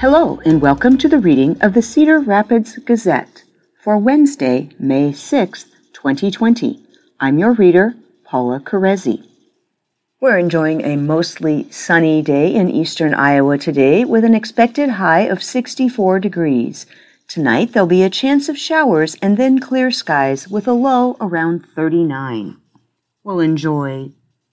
Hello, and welcome to the reading of the Cedar Rapids Gazette for Wednesday, May 6th, 2020. I'm your reader, Paula Carezzi. We're enjoying a mostly sunny day in eastern Iowa today with an expected high of 64 degrees. Tonight there'll be a chance of showers and then clear skies with a low around 39. We'll enjoy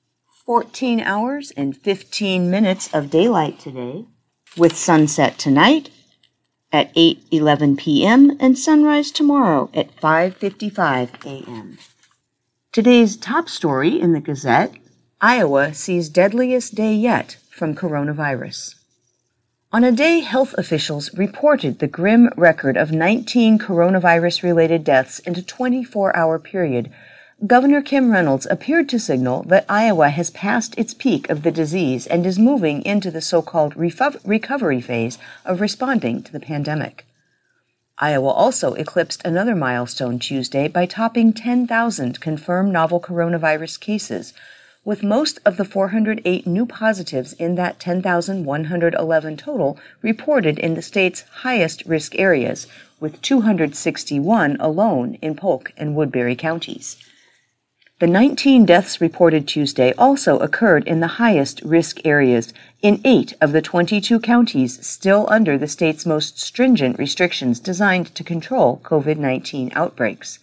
14 hours and 15 minutes of daylight today, with sunset tonight at 8:11 p.m. and sunrise tomorrow at 5:55 a.m. Today's top story in the Gazette: Iowa sees deadliest day yet from coronavirus. On a day health officials reported the grim record of 19 coronavirus-related deaths in a 24-hour period, Governor Kim Reynolds appeared to signal that Iowa has passed its peak of the disease and is moving into the so-called recovery phase of responding to the pandemic. Iowa also eclipsed another milestone Tuesday by topping 10,000 confirmed novel coronavirus cases, with most of the 408 new positives in that 10,111 total reported in the state's highest risk areas, with 261 alone in Polk and Woodbury counties. The 19 deaths reported Tuesday also occurred in the highest risk areas in 8 of the 22 counties still under the state's most stringent restrictions designed to control COVID-19 outbreaks.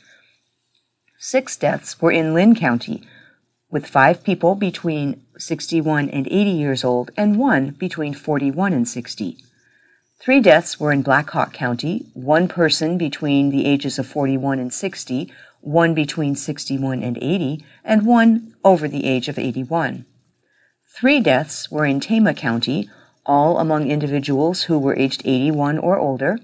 6 deaths were in Lynn County, with 5 people between 61 and 80 years old and 1 between 41 and 60. 3 deaths were in Black Hawk County, 1 person between the ages of 41 and 60, 1 between 61 and 80, and 1 over the age of 81. 3 deaths were in Tama County, all among individuals who were aged 81 or older.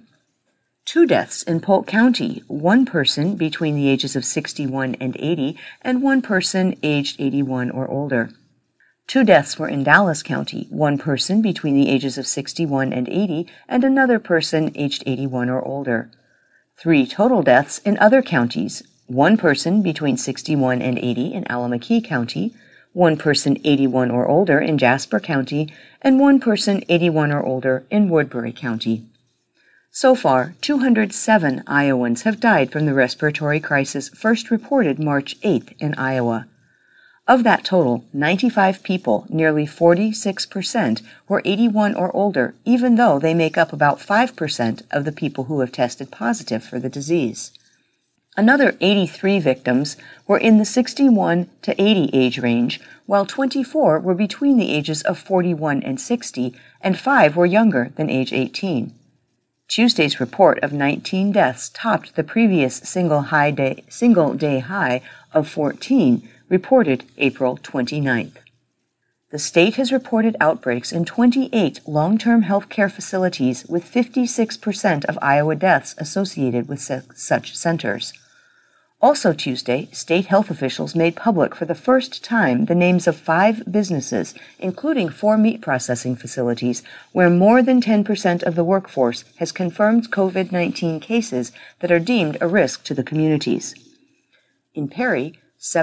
2 deaths in Polk County, 1 person between the ages of 61 and 80, and 1 person aged 81 or older. 2 deaths were in Dallas County, 1 person between the ages of 61 and 80, and another person aged 81 or older. 3 total deaths in other counties: 1 person between 61 and 80 in Allamakee County, 1 person 81 or older in Jasper County, and 1 person 81 or older in Woodbury County. So far, 207 Iowans have died from the respiratory crisis first reported March 8th in Iowa. Of that total, 95 people, nearly 46%, were 81 or older, even though they make up about 5% of the people who have tested positive for the disease. Another 83 victims were in the 61 to 80 age range, while 24 were between the ages of 41 and 60, and 5 were younger than age 18. Tuesday's report of 19 deaths topped the previous single-day high of 14, reported April 29th. The state has reported outbreaks in 28 long-term health care facilities, with 56% of Iowa deaths associated with such centers. Also Tuesday, state health officials made public for the first time the names of 5 businesses, including 4 meat processing facilities, where more than 10% of the workforce has confirmed COVID-19 cases that are deemed a risk to the communities. In Perry,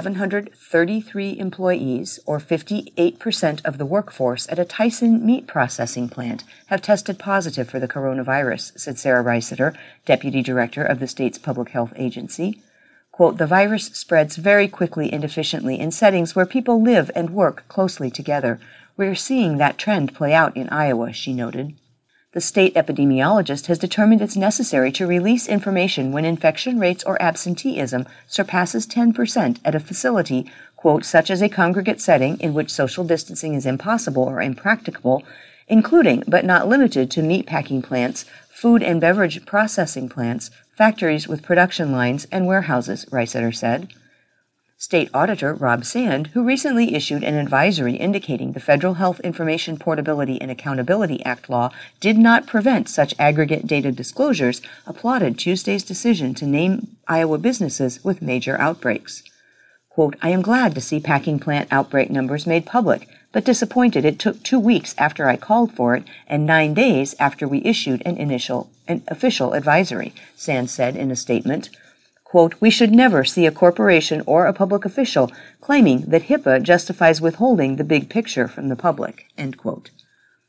733 employees, or 58% of the workforce at a Tyson meat processing plant, have tested positive for the coronavirus, said Sarah Reiseter, deputy director of the state's public health agency. Quote, "The virus spreads very quickly and efficiently in settings where people live and work closely together. We're seeing that trend play out in Iowa," she noted. The state epidemiologist has determined it's necessary to release information when infection rates or absenteeism surpasses 10% at a facility, quote, "such as a congregate setting in which social distancing is impossible or impracticable, including but not limited to meatpacking plants, food and beverage processing plants, factories with production lines, and warehouses," Reiseter said. State Auditor Rob Sand, who recently issued an advisory indicating the Federal Health Information Portability and Accountability Act law did not prevent such aggregate data disclosures, applauded Tuesday's decision to name Iowa businesses with major outbreaks. Quote, "I am glad to see packing plant outbreak numbers made public, but disappointed it took 2 weeks after I called for it and 9 days after we issued an official advisory," Sand said in a statement. Quote, "We should never see a corporation or a public official claiming that HIPAA justifies withholding the big picture from the public," end quote.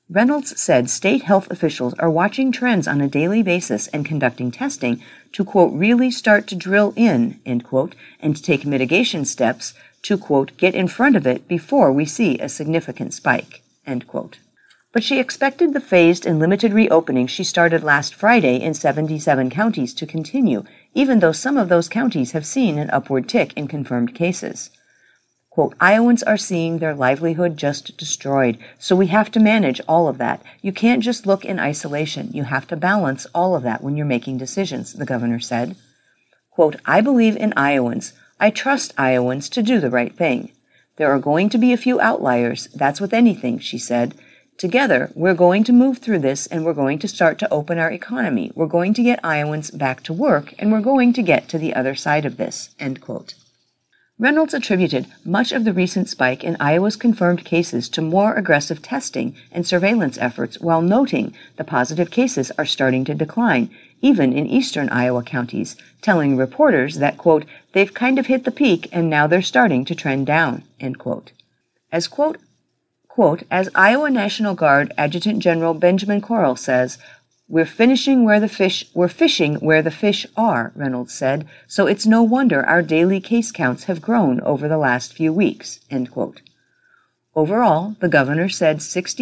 Reynolds said state health officials are watching trends on a daily basis and conducting testing to, quote, really start to drill in, end quote, and take mitigation steps to, quote, get in front of it before we see a significant spike, end quote. But she expected the phased and limited reopening she started last Friday in 77 counties to continue, even though some of those counties have seen an upward tick in confirmed cases. Quote, Iowans are seeing their livelihood just destroyed, so we have to manage all of that. You can't just look in isolation. You have to balance all of that when you're making decisions, the governor said. Quote, I believe in Iowans. I trust Iowans to do the right thing. There are going to be a few outliers. That's with anything, she said. Together, we're going to move through this and we're going to start to open our economy. We're going to get Iowans back to work and we're going to get to the other side of this, end quote. Reynolds attributed much of the recent spike in Iowa's confirmed cases to more aggressive testing and surveillance efforts while noting the positive cases are starting to decline, even in eastern Iowa counties, telling reporters that, quote, they've kind of hit the peak and now they're starting to trend down, end quote. As, quote, as Iowa National Guard Adjutant General Benjamin Correll says, we're fishing where the fish are, Reynolds said, so it's no wonder our daily case counts have grown over the last few weeks, end quote. Overall, the governor said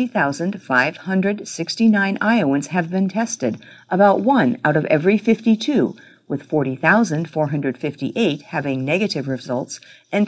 60,569 Iowans have been tested, about 1 out of every 52, with 40,458 having negative results and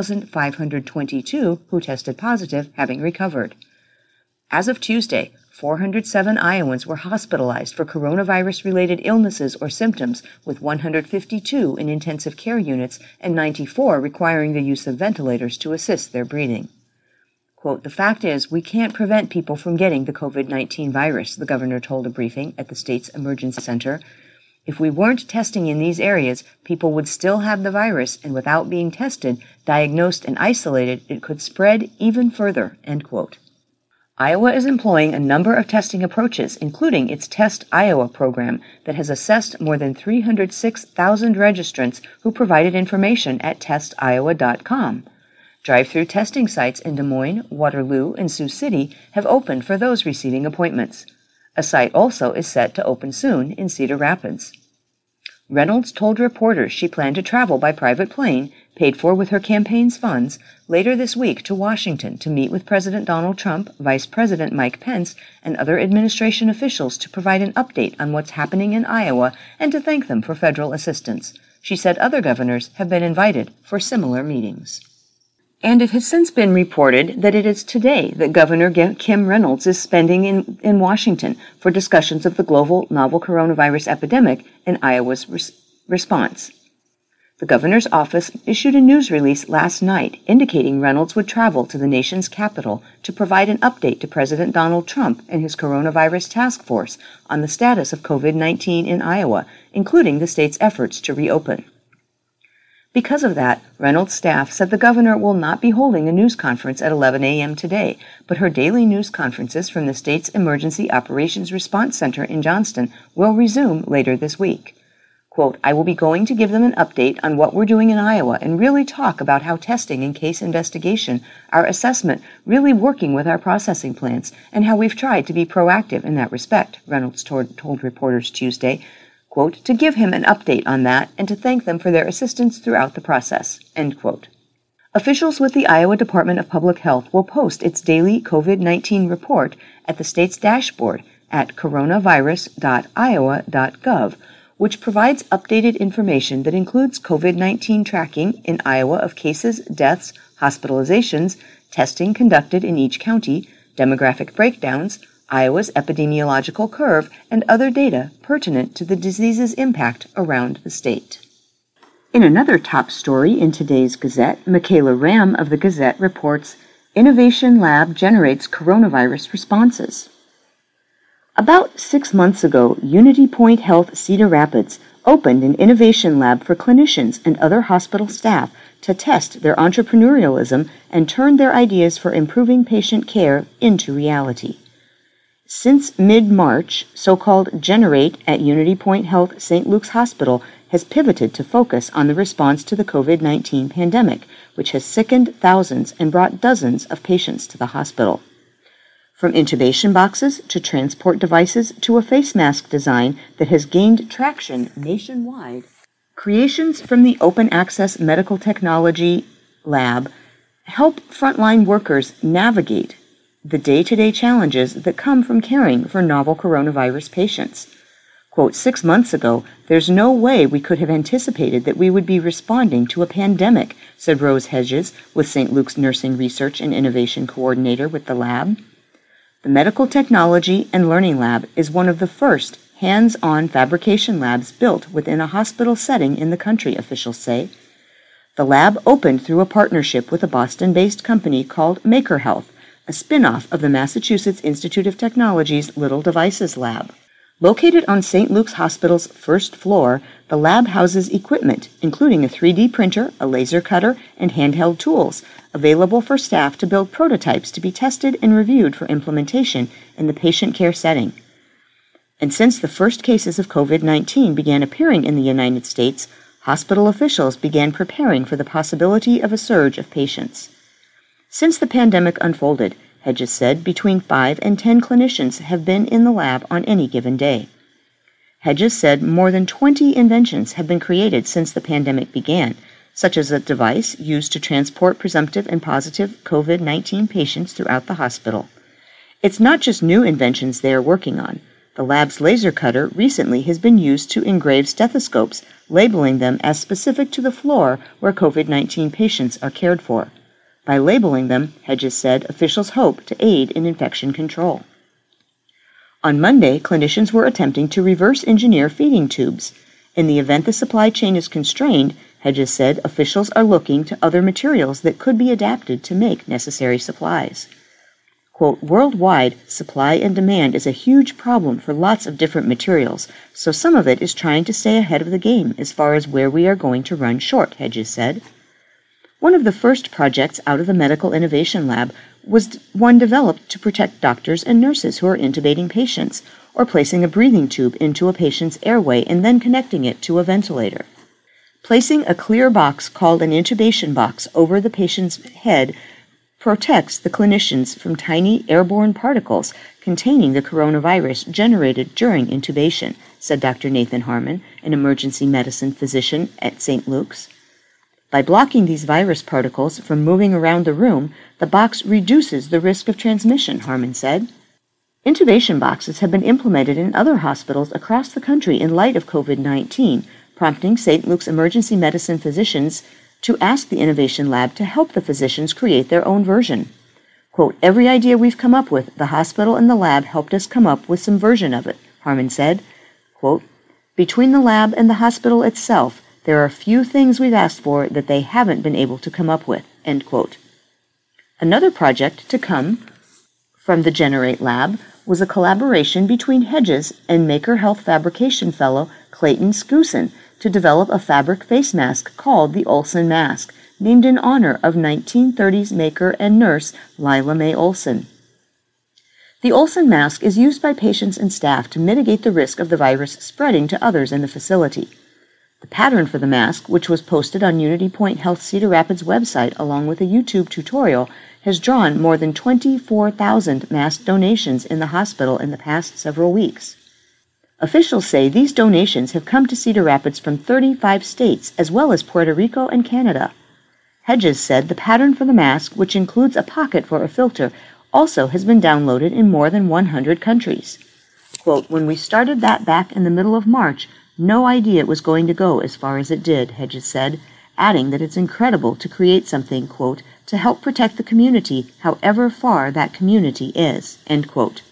3,522 who tested positive having recovered. As of Tuesday, 407 Iowans were hospitalized for coronavirus-related illnesses or symptoms, with 152 in intensive care units and 94 requiring the use of ventilators to assist their breathing. Quote, the fact is, we can't prevent people from getting the COVID-19 virus, the governor told a briefing at the state's emergency center. If we weren't testing in these areas, people would still have the virus, and without being tested, diagnosed, and isolated, it could spread even further, end quote. Iowa is employing a number of testing approaches, including its Test Iowa program that has assessed more than 306,000 registrants who provided information at testiowa.com. Drive-through testing sites in Des Moines, Waterloo, and Sioux City have opened for those receiving appointments. A site also is set to open soon in Cedar Rapids. Reynolds told reporters she planned to travel by private plane, paid for with her campaign's funds, later this week to Washington to meet with President Donald Trump, Vice President Mike Pence, and other administration officials to provide an update on what's happening in Iowa and to thank them for federal assistance. She said other governors have been invited for similar meetings. And it has since been reported that it is today that Governor Kim Reynolds is spending in Washington for discussions of the global novel coronavirus epidemic and Iowa's response. The governor's office issued a news release last night indicating Reynolds would travel to the nation's capital to provide an update to President Donald Trump and his coronavirus task force on the status of COVID-19 in Iowa, including the state's efforts to reopen. Because of that, Reynolds' staff said the governor will not be holding a news conference at 11 a.m. today, but her daily news conferences from the state's Emergency Operations Response Center in Johnston will resume later this week. Quote, I will be going to give them an update on what we're doing in Iowa and really talk about how testing and case investigation, our assessment, really working with our processing plants, and how we've tried to be proactive in that respect, Reynolds told reporters Tuesday. Quote, to give him an update on that and to thank them for their assistance throughout the process, end quote. Officials with the Iowa Department of Public Health will post its daily COVID-19 report at the state's dashboard at coronavirus.iowa.gov, which provides updated information that includes COVID-19 tracking in Iowa of cases, deaths, hospitalizations, testing conducted in each county, demographic breakdowns, Iowa's epidemiological curve, and other data pertinent to the disease's impact around the state. In another top story in today's Gazette, Michaela Ram of the Gazette reports, Innovation Lab generates coronavirus responses. About 6 months ago, Unity Point Health Cedar Rapids opened an innovation lab for clinicians and other hospital staff to test their entrepreneurialism and turn their ideas for improving patient care into reality. Since mid-March, so-called Generate at Unity Point Health St. Luke's Hospital has pivoted to focus on the response to the COVID-19 pandemic, which has sickened thousands and brought dozens of patients to the hospital. From intubation boxes to transport devices to a face mask design that has gained traction nationwide, creations from the Open Access Medical Technology Lab help frontline workers navigate the day-to-day challenges that come from caring for novel coronavirus patients. Quote, 6 months ago, there's no way we could have anticipated that we would be responding to a pandemic, said Rose Hedges, with St. Luke's Nursing Research and Innovation Coordinator with the lab. The Medical Technology and Learning Lab is one of the first hands-on fabrication labs built within a hospital setting in the country, officials say. The lab opened through a partnership with a Boston-based company called Maker Health, a spin-off of the Massachusetts Institute of Technology's Little Devices Lab. Located on St. Luke's Hospital's first floor, the lab houses equipment, including a 3D printer, a laser cutter, and handheld tools, available for staff to build prototypes to be tested and reviewed for implementation in the patient care setting. And since the first cases of COVID-19 began appearing in the United States, hospital officials began preparing for the possibility of a surge of patients. Since the pandemic unfolded, Hedges said between 5 and 10 clinicians have been in the lab on any given day. Hedges said more than 20 inventions have been created since the pandemic began, such as a device used to transport presumptive and positive COVID-19 patients throughout the hospital. It's not just new inventions they are working on. The lab's laser cutter recently has been used to engrave stethoscopes, labeling them as specific to the floor where COVID-19 patients are cared for. By labeling them, Hedges said, officials hope to aid in infection control. On Monday, clinicians were attempting to reverse engineer feeding tubes. In the event the supply chain is constrained, Hedges said, officials are looking to other materials that could be adapted to make necessary supplies. Quote, worldwide, supply and demand is a huge problem for lots of different materials, so some of it is trying to stay ahead of the game as far as where we are going to run short, Hedges said. One of the first projects out of the Medical Innovation Lab was one developed to protect doctors and nurses who are intubating patients, or placing a breathing tube into a patient's airway and then connecting it to a ventilator. Placing a clear box called an intubation box over the patient's head protects the clinicians from tiny airborne particles containing the coronavirus generated during intubation, said Dr. Nathan Harmon, an emergency medicine physician at St. Luke's. By blocking these virus particles from moving around the room, the box reduces the risk of transmission, Harmon said. Intubation boxes have been implemented in other hospitals across the country in light of COVID-19, prompting St. Luke's emergency medicine physicians to ask the Innovation Lab to help the physicians create their own version. Quote, every idea we've come up with, the hospital and the lab helped us come up with some version of it, Harmon said. Quote, between the lab and the hospital itself, there are few things we've asked for that they haven't been able to come up with, end quote. Another project to come from the Generate Lab was a collaboration between Hedges and Maker Health fabrication fellow Clayton Skousen to develop a fabric face mask called the Olsen Mask, named in honor of 1930s maker and nurse Lila Mae Olsen. The Olsen mask is used by patients and staff to mitigate the risk of the virus spreading to others in the facility. The pattern for the mask, which was posted on Unity Point Health Cedar Rapids website along with a YouTube tutorial, has drawn more than 24,000 mask donations in the hospital in the past several weeks. Officials say these donations have come to Cedar Rapids from 35 states, as well as Puerto Rico and Canada. Hedges said the pattern for the mask, which includes a pocket for a filter, also has been downloaded in more than 100 countries. Quote, when we started that back in the middle of March, no idea it was going to go as far as it did, Hedges said, adding that it's incredible to create something, quote, to help protect the community, however far that community is, end quote.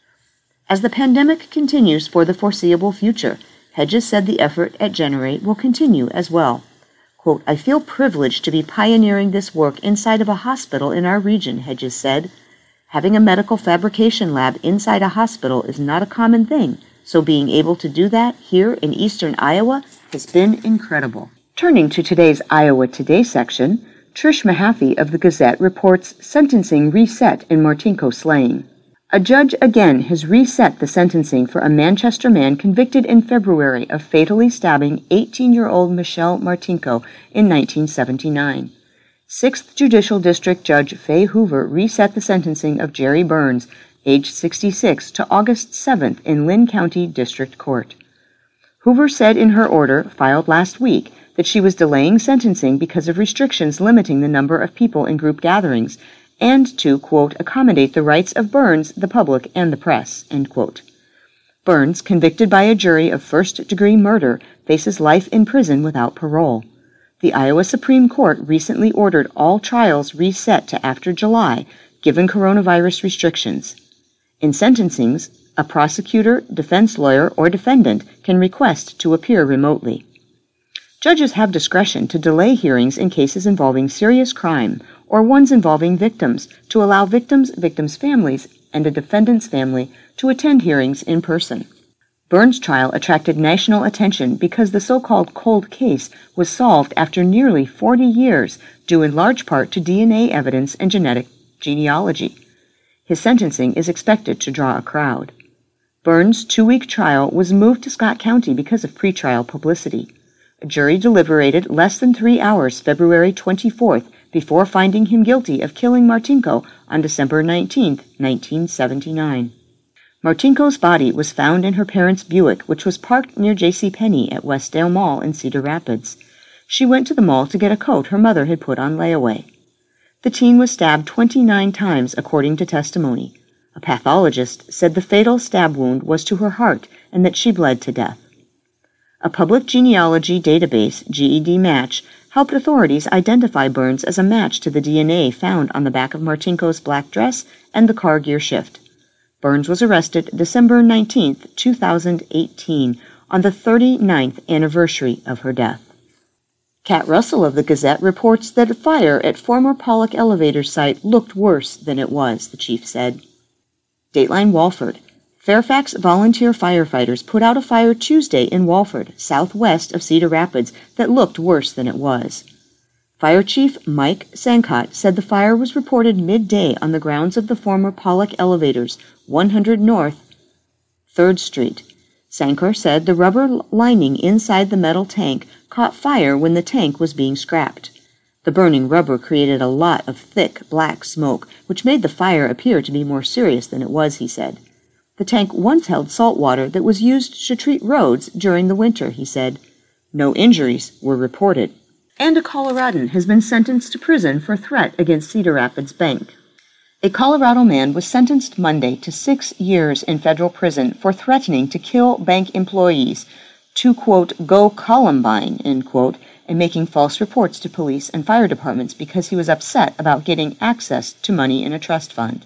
As the pandemic continues for the foreseeable future, Hedges said the effort at Generate will continue as well. Quote, I feel privileged to be pioneering this work inside of a hospital in our region, Hedges said. Having a medical fabrication lab inside a hospital is not a common thing, so being able to do that here in eastern Iowa has been incredible. Turning to today's Iowa Today section, Trish Mahaffey of the Gazette reports sentencing reset in Martinko slaying. A judge again has reset the sentencing for a Manchester man convicted in February of fatally stabbing 18-year-old Michelle Martinko in 1979. 6th Judicial District Judge Faye Hoover reset the sentencing of Jerry Burns, age 66, to August 7th in Lynn County District Court. Hoover said in her order, filed last week, that she was delaying sentencing because of restrictions limiting the number of people in group gatherings and to, quote, accommodate the rights of Burns, the public, and the press, end quote. Burns, convicted by a jury of first-degree murder, faces life in prison without parole. The Iowa Supreme Court recently ordered all trials reset to after July, given coronavirus restrictions. In sentencings, a prosecutor, defense lawyer, or defendant can request to appear remotely. Judges have discretion to delay hearings in cases involving serious crime or ones involving victims to allow victims' families, and a defendant's family to attend hearings in person. Burns' trial attracted national attention because the so-called cold case was solved after nearly 40 years, due in large part to DNA evidence and genetic genealogy. His sentencing is expected to draw a crowd. Burns' 2-week trial was moved to Scott County because of pretrial publicity. A jury deliberated less than 3 hours February 24th before finding him guilty of killing Martinko on December 19, 1979. Martinko's body was found in her parents' Buick, which was parked near JCPenney at Westdale Mall in Cedar Rapids. She went to the mall to get a coat her mother had put on layaway. The teen was stabbed 29 times, according to testimony. A pathologist said the fatal stab wound was to her heart and that she bled to death. A public genealogy database, GED Match, helped authorities identify Burns as a match to the DNA found on the back of Martinko's black dress and the car gear shift. Burns was arrested December 19, 2018, on the 39th anniversary of her death. Kat Russell of the Gazette reports that a fire at former Pollock elevator site looked worse than it was, the chief said. Dateline Walford. Fairfax volunteer firefighters put out a fire Tuesday in Walford, southwest of Cedar Rapids, that looked worse than it was. Fire Chief Mike Sankot said the fire was reported midday on the grounds of the former Pollock Elevators, 100 North, 3rd Street. Sankor said the rubber lining inside the metal tank caught fire when the tank was being scrapped. The burning rubber created a lot of thick, black smoke, which made the fire appear to be more serious than it was, he said. The tank once held salt water that was used to treat roads during the winter, he said. No injuries were reported. And a Coloradan has been sentenced to prison for threat against Cedar Rapids Bank. A Colorado man was sentenced Monday to 6 years in federal prison for threatening to kill bank employees to, quote, go Columbine, end quote, and making false reports to police and fire departments because he was upset about getting access to money in a trust fund.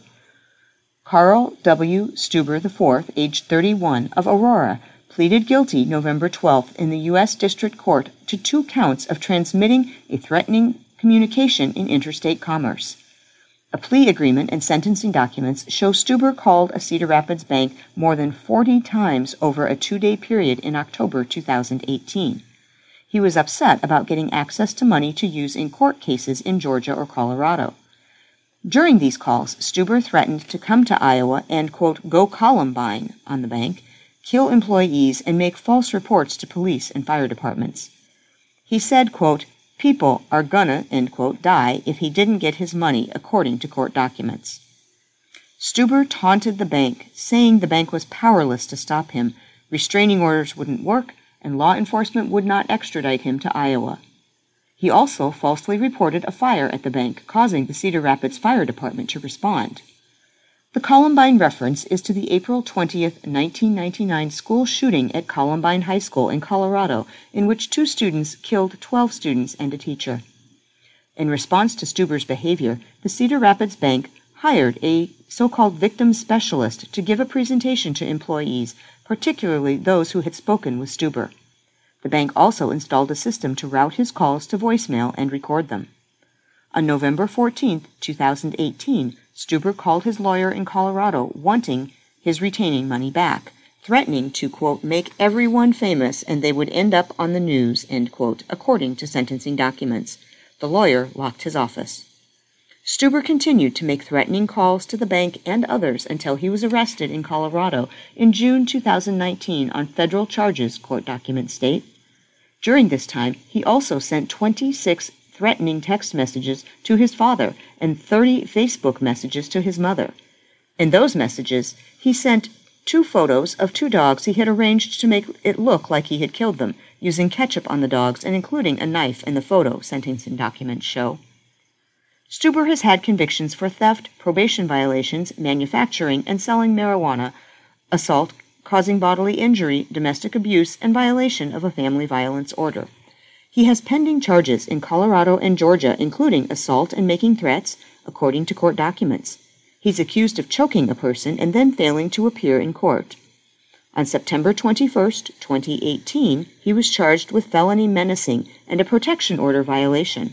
Carl W. Stuber IV, age 31, of Aurora, pleaded guilty November 12th in the U.S. District Court to 2 counts of transmitting a threatening communication in interstate commerce. A plea agreement and sentencing documents show Stuber called a Cedar Rapids bank more than 40 times over a 2-day period in October 2018. He was upset about getting access to money to use in court cases in Georgia or Colorado. During these calls, Stuber threatened to come to Iowa and, quote, go Columbine on the bank, kill employees, and make false reports to police and fire departments. He said, quote, people are gonna, end quote, die if he didn't get his money, according to court documents. Stuber taunted the bank, saying the bank was powerless to stop him, restraining orders wouldn't work, and law enforcement would not extradite him to Iowa. He also falsely reported a fire at the bank, causing the Cedar Rapids Fire Department to respond. The Columbine reference is to the April 20th, 1999 school shooting at Columbine High School in Colorado, in which 2 students killed 12 students and a teacher. In response to Stuber's behavior, the Cedar Rapids Bank hired a so-called victim specialist to give a presentation to employees, particularly those who had spoken with Stuber. The bank also installed a system to route his calls to voicemail and record them. On November 14, 2018, Stuber called his lawyer in Colorado wanting his retaining money back, threatening to, quote, make everyone famous and they would end up on the news, end quote, according to sentencing documents. The lawyer locked his office. Stuber continued to make threatening calls to the bank and others until he was arrested in Colorado in June 2019 on federal charges, court documents state. During this time, he also sent 26 threatening text messages to his father and 30 Facebook messages to his mother. In those messages, he sent 2 photos of 2 dogs he had arranged to make it look like he had killed them, using ketchup on the dogs and including a knife in the photo, sentencing documents show. Stuber has had convictions for theft, probation violations, manufacturing and selling marijuana, assault, causing bodily injury, domestic abuse, and violation of a family violence order. He has pending charges in Colorado and Georgia, including assault and making threats, according to court documents. He's accused of choking a person and then failing to appear in court. On September 21, 2018, he was charged with felony menacing and a protection order violation.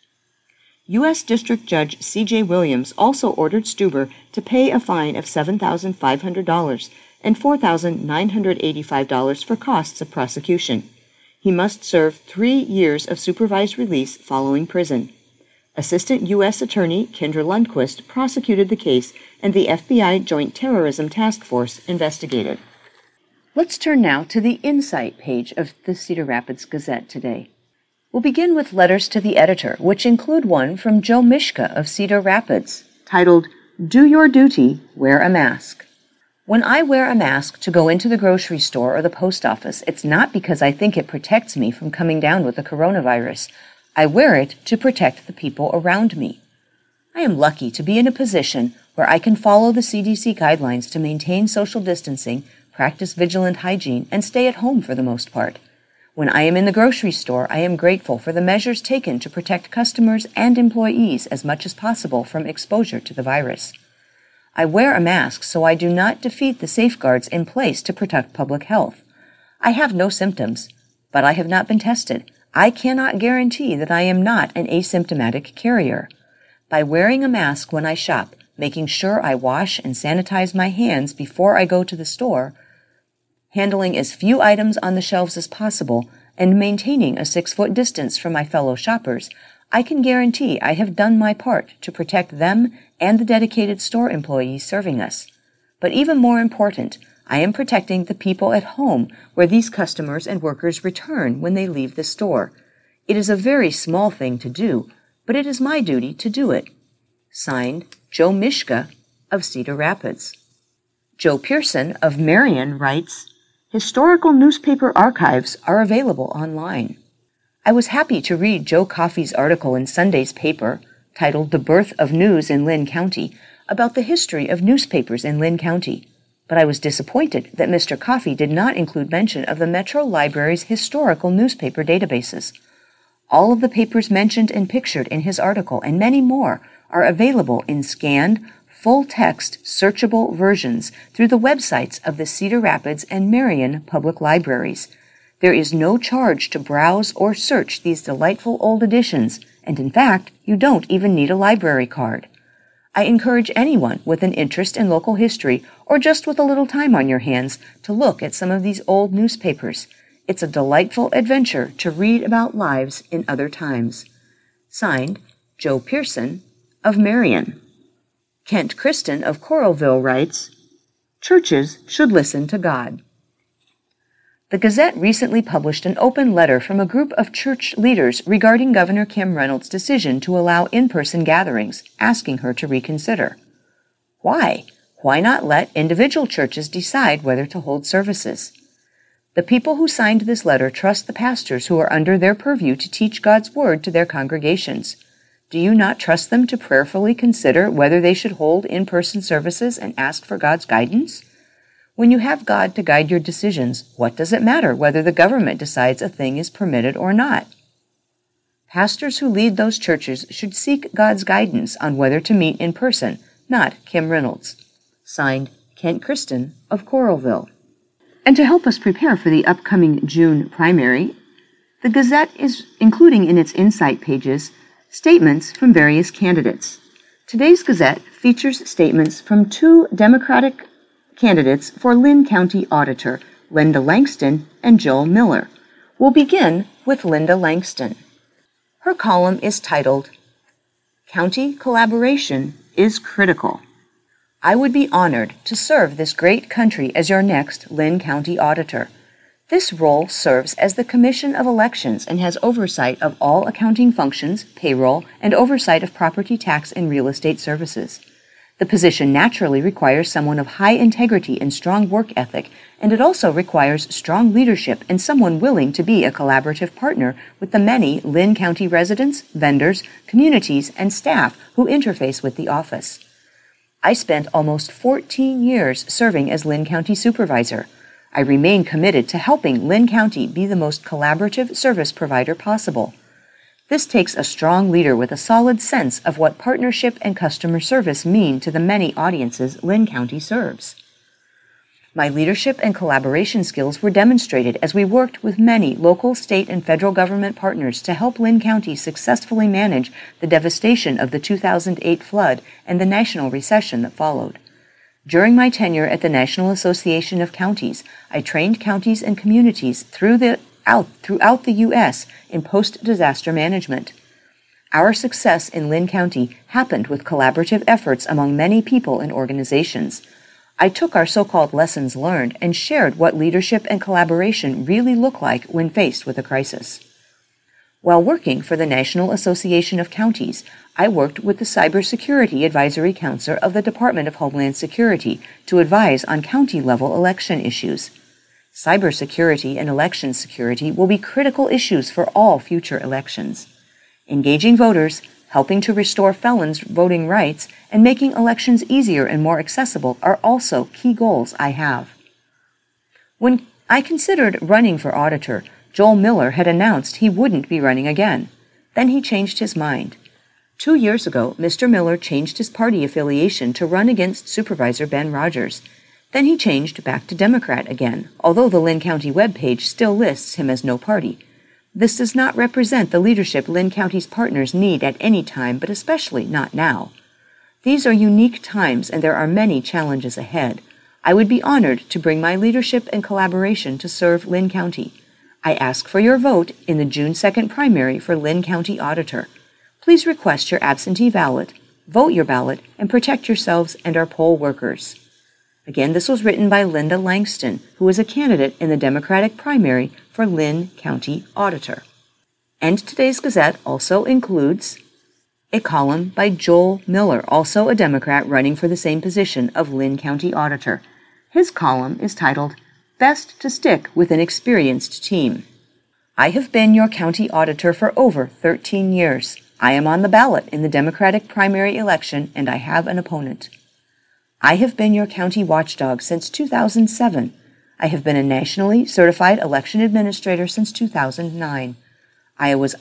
U.S. District Judge C.J. Williams also ordered Stuber to pay a fine of $7,500 and $4,985 for costs of prosecution. He must serve 3 years of supervised release following prison. Assistant U.S. Attorney Kendra Lundquist prosecuted the case, and the FBI Joint Terrorism Task Force investigated. Let's turn now to the Insight page of the Cedar Rapids Gazette today. We'll begin with letters to the editor, which include one from Joe Mishka of Cedar Rapids, titled, "Do Your Duty, Wear a Mask." When I wear a mask to go into the grocery store or the post office, it's not because I think it protects me from coming down with the coronavirus. I wear it to protect the people around me. I am lucky to be in a position where I can follow the CDC guidelines to maintain social distancing, practice vigilant hygiene, and stay at home for the most part. When I am in the grocery store, I am grateful for the measures taken to protect customers and employees as much as possible from exposure to the virus. I wear a mask so I do not defeat the safeguards in place to protect public health. I have no symptoms, but I have not been tested. I cannot guarantee that I am not an asymptomatic carrier. By wearing a mask when I shop, making sure I wash and sanitize my hands before I go to the store, handling as few items on the shelves as possible, and maintaining a 6-foot distance from my fellow shoppers, I can guarantee I have done my part to protect them and the dedicated store employees serving us. But even more important, I am protecting the people at home where these customers and workers return when they leave the store. It is a very small thing to do, but it is my duty to do it. Signed, Joe Mishka of Cedar Rapids. Joe Pearson of Marion writes, "Historical newspaper archives are available online." I was happy to read Joe Coffey's article in Sunday's paper, titled "The Birth of News in Linn County," about the history of newspapers in Linn County. But I was disappointed that Mr. Coffey did not include mention of the Metro Library's historical newspaper databases. All of the papers mentioned and pictured in his article, and many more, are available in scanned, full-text, searchable versions through the websites of the Cedar Rapids and Marion Public Libraries. There is no charge to browse or search these delightful old editions, and in fact, you don't even need a library card. I encourage anyone with an interest in local history or just with a little time on your hands to look at some of these old newspapers. It's a delightful adventure to read about lives in other times. Signed, Joe Pearson of Marion. Kent Kristen of Coralville writes, "Churches should listen to God." The Gazette recently published an open letter from a group of church leaders regarding Governor Kim Reynolds' decision to allow in-person gatherings, asking her to reconsider. Why? Why not let individual churches decide whether to hold services? The people who signed this letter trust the pastors who are under their purview to teach God's word to their congregations. Do you not trust them to prayerfully consider whether they should hold in-person services and ask for God's guidance? When you have God to guide your decisions, what does it matter whether the government decides a thing is permitted or not? Pastors who lead those churches should seek God's guidance on whether to meet in person, not Kim Reynolds. Signed, Kent Kristen of Coralville. And to help us prepare for the upcoming June primary, the Gazette is including in its Insight pages statements from various candidates. Today's Gazette features statements from 2 Democratic candidates for Linn County Auditor, Linda Langston and Joel Miller. We'll begin with Linda Langston. Her column is titled, "County Collaboration is Critical." I would be honored to serve this great country as your next Linn County Auditor. This role serves as the Commission of Elections and has oversight of all accounting functions, payroll, and oversight of property tax and real estate services. The position naturally requires someone of high integrity and strong work ethic, and it also requires strong leadership and someone willing to be a collaborative partner with the many Linn County residents, vendors, communities, and staff who interface with the office. I spent almost 14 years serving as Linn County Supervisor. I remain committed to helping Linn County be the most collaborative service provider possible. This takes a strong leader with a solid sense of what partnership and customer service mean to the many audiences Linn County serves. My leadership and collaboration skills were demonstrated as we worked with many local, state, and federal government partners to help Linn County successfully manage the devastation of the 2008 flood and the national recession that followed. During my tenure at the National Association of Counties, I trained counties and communities throughout the U.S. in post-disaster management. Our success in Linn County happened with collaborative efforts among many people and organizations. I took our so-called lessons learned and shared what leadership and collaboration really look like when faced with a crisis. While working for the National Association of Counties, I worked with the Cybersecurity Advisory Council of the Department of Homeland Security to advise on county-level election issues. Cybersecurity and election security will be critical issues for all future elections. Engaging voters, helping to restore felons' voting rights, and making elections easier and more accessible are also key goals I have. When I considered running for auditor, Joel Miller had announced he wouldn't be running again. Then he changed his mind. 2 years ago, Mr. Miller changed his party affiliation to run against Supervisor Ben Rogers. Then he changed back to Democrat again, although the Linn County webpage still lists him as no party. This does not represent the leadership Linn County's partners need at any time, but especially not now. These are unique times, and there are many challenges ahead. I would be honored to bring my leadership and collaboration to serve Linn County. I ask for your vote in the June 2nd primary for Linn County Auditor. Please request your absentee ballot, vote your ballot, and protect yourselves and our poll workers. Again, this was written by Linda Langston, who is a candidate in the Democratic primary for Linn County Auditor. And today's Gazette also includes a column by Joel Miller, also a Democrat running for the same position of Linn County Auditor. His column is titled, Best to Stick with an Experienced Team. I have been your county auditor for over 13 years. I am on the ballot in the Democratic primary election, and I have an opponent. I have been your county watchdog since 2007. I have been a nationally certified election administrator since 2009. I was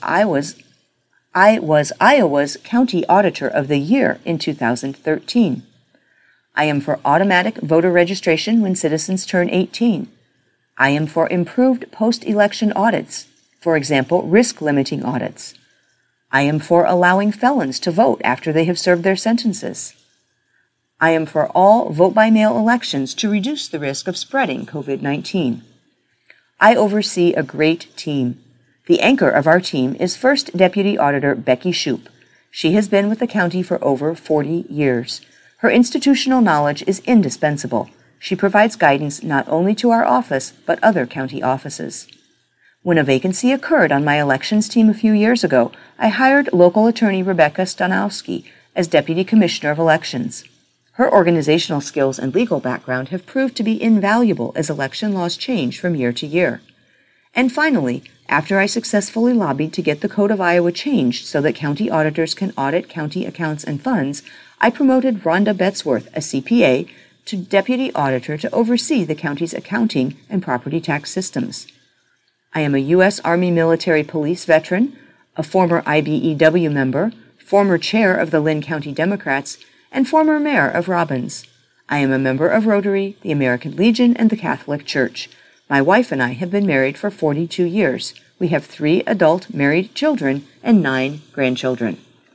Iowa's County Auditor of the Year in 2013. I am for automatic voter registration when citizens turn 18. I am for improved post-election audits, for example, risk-limiting audits. I am for allowing felons to vote after they have served their sentences. I am for all vote-by-mail elections to reduce the risk of spreading COVID-19. I oversee a great team. The anchor of our team is First Deputy Auditor Becky Shoup. She has been with the county for over 40 years. Her institutional knowledge is indispensable. She provides guidance not only to our office, but other county offices. When a vacancy occurred on my elections team a few years ago, I hired local attorney Rebecca Stanowski as Deputy Commissioner of Elections. Her organizational skills and legal background have proved to be invaluable as election laws change from year to year. And finally, after I successfully lobbied to get the Code of Iowa changed so that county auditors can audit county accounts and funds, I promoted Rhonda Betzworth, a CPA, to Deputy Auditor to oversee the county's accounting and property tax systems. I am a U.S. Army Military Police veteran, a former IBEW member, former chair of the Linn County Democrats, and former mayor of Robbins. I am a member of Rotary, the American Legion, and the Catholic Church. My wife and I have been married for 42 years. We have 3 adult married children and 9 grandchildren.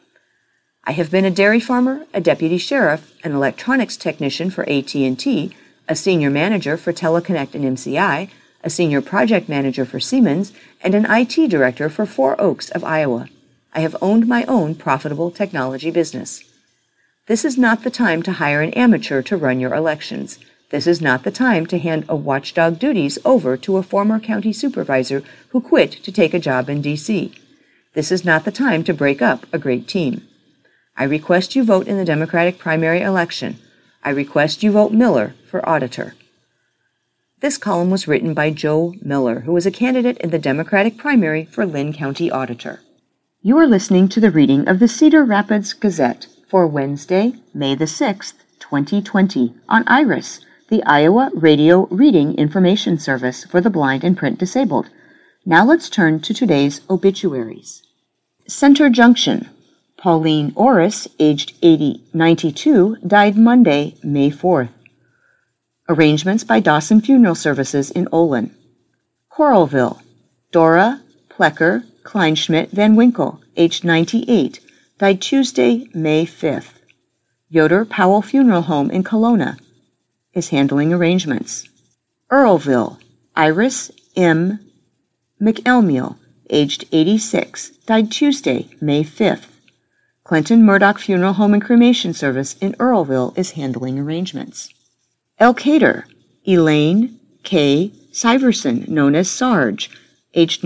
I have been a dairy farmer, a deputy sheriff, an electronics technician for AT&T, a senior manager for Teleconnect and MCI, a senior project manager for Siemens, and an IT director for Four Oaks of Iowa. I have owned my own profitable technology business. This is not the time to hire an amateur to run your elections. This is not the time to hand a watchdog duties over to a former county supervisor who quit to take a job in D.C. This is not the time to break up a great team. I request you vote in the Democratic primary election. I request you vote Miller for auditor. This column was written by Joe Miller, who was a candidate in the Democratic primary for Lynn County Auditor. You are listening to the reading of the Cedar Rapids Gazette for Wednesday, May the 6th, 2020, on IRIS, the Iowa Radio Reading Information Service for the blind and print disabled. Now let's turn to today's obituaries. Center Junction. Pauline Orris, aged 92, died Monday, May 4th. Arrangements by Dawson Funeral Services in Olin. Coralville. Dora Plecker Kleinschmidt Van Winkle, aged 98, died Tuesday, May 5th. Yoder Powell Funeral Home in Kelowna is handling arrangements. Earlville. Iris M. McElmeal, aged 86, died Tuesday, May 5th. Clinton Murdoch Funeral Home and Cremation Service in Earlville is handling arrangements. Elkader. Elaine K. Syverson, known as Sarge, aged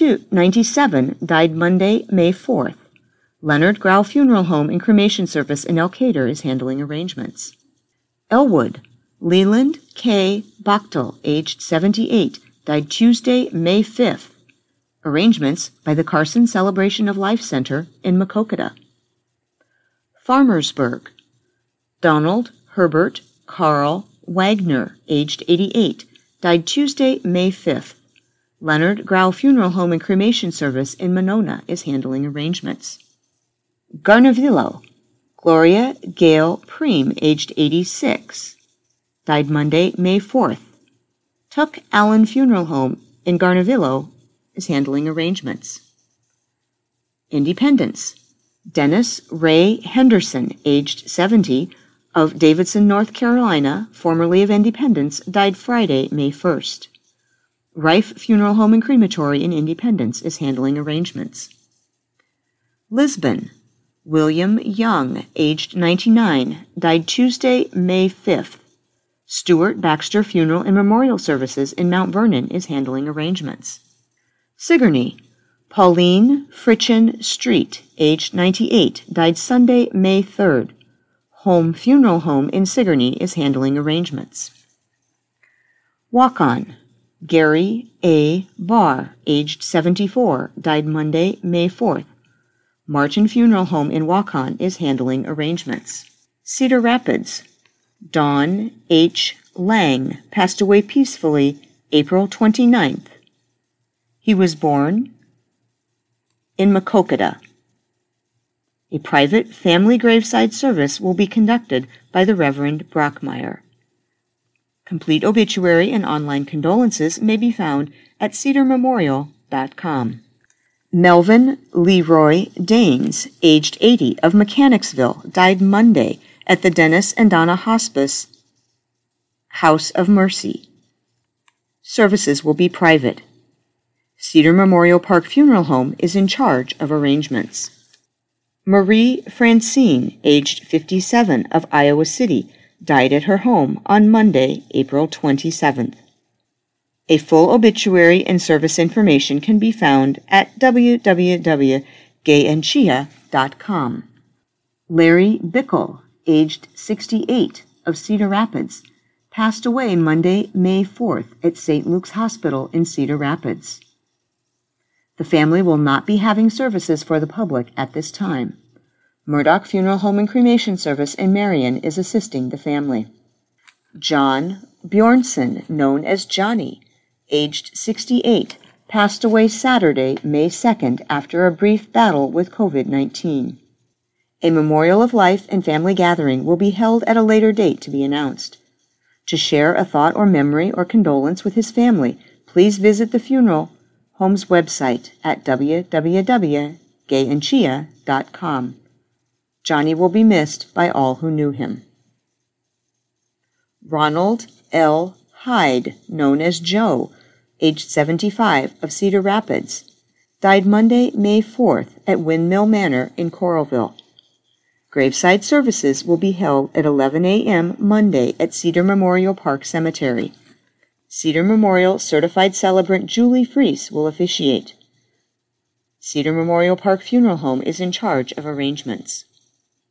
97, died Monday, May 4th. Leonard Grau Funeral Home and Cremation Service in Elkader is handling arrangements. Elwood. Leland K. Bachtel, aged 78, died Tuesday, May 5th. Arrangements by the Carson Celebration of Life Center in Maquoketa. Farmersburg. Donald Herbert Carl Wagner, aged 88, died Tuesday, May 5th. Leonard Grau Funeral Home and Cremation Service in Monona is handling arrangements. Garnavillo. Gloria Gale Preem, aged 86, died Monday, May 4th. Tuck Allen Funeral Home in Garnavillo is handling arrangements. Independence. Dennis Ray Henderson, aged 70, of Davidson, North Carolina, formerly of Independence, died Friday, May 1st. Rife Funeral Home and Crematory in Independence is handling arrangements. Lisbon. William Young, aged 99, died Tuesday, May 5th. Stuart Baxter Funeral and Memorial Services in Mount Vernon is handling arrangements. Sigourney. Pauline Fritchen Street, aged 98, died Sunday, May 3rd. Home Funeral Home in Sigourney is handling arrangements. Waukon. Gary A. Barr, aged 74, died Monday, May 4th. Martin Funeral Home in Waukon is handling arrangements. Cedar Rapids. Don H. Lang passed away peacefully April 29th. He was born in Maquoketa. A private family graveside service will be conducted by the Reverend Brockmeyer. Complete obituary and online condolences may be found at cedarmemorial.com. Melvin Leroy Daines, aged 80, of Mechanicsville, died Monday at the Dennis and Donna Hospice House of Mercy. Services will be private. Cedar Memorial Park Funeral Home is in charge of arrangements. Marie Francine, aged 57, of Iowa City, died at her home on Monday, April 27th. A full obituary and service information can be found at www.gayandchia.com. Larry Bickle, aged 68, of Cedar Rapids, passed away Monday, May 4th at St. Luke's Hospital in Cedar Rapids. The family will not be having services for the public at this time. Murdoch Funeral Home and Cremation Service in Marion is assisting the family. John Bjornson, known as Johnny, aged 68, passed away Saturday, May 2nd, after a brief battle with COVID-19. A Memorial of Life and family gathering will be held at a later date to be announced. To share a thought or memory or condolence with his family, please visit the funeral home's website at www.gayandchia.com. Johnny will be missed by all who knew him. Ronald L. Hyde, known as Joe, aged 75, of Cedar Rapids, died Monday, May 4th at Windmill Manor in Coralville. Graveside services will be held at 11 a.m. Monday at Cedar Memorial Park Cemetery. Cedar Memorial Certified Celebrant Julie Freese will officiate. Cedar Memorial Park Funeral Home is in charge of arrangements.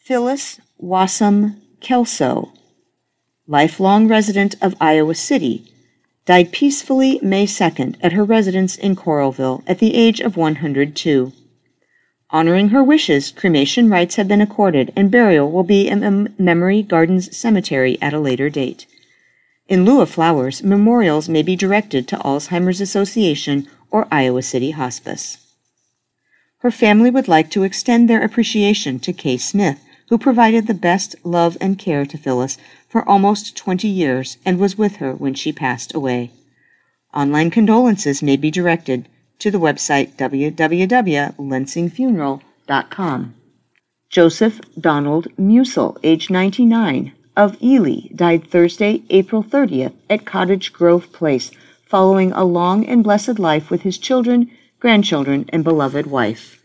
Phyllis Wassam Kelso, lifelong resident of Iowa City, died peacefully May 2nd at her residence in Coralville at the age of 102. Honoring her wishes, cremation rites have been accorded and burial will be in Memory Gardens Cemetery at a later date. In lieu of flowers, memorials may be directed to Alzheimer's Association or Iowa City Hospice. Her family would like to extend their appreciation to Kay Smith, who provided the best love and care to Phyllis for almost 20 years and was with her when she passed away. Online condolences may be directed to the website www.lensingfuneral.com. Joseph Donald Musil, age 99, of Ely, died Thursday, April 30th at Cottage Grove Place, following a long and blessed life with his children, grandchildren, and beloved wife.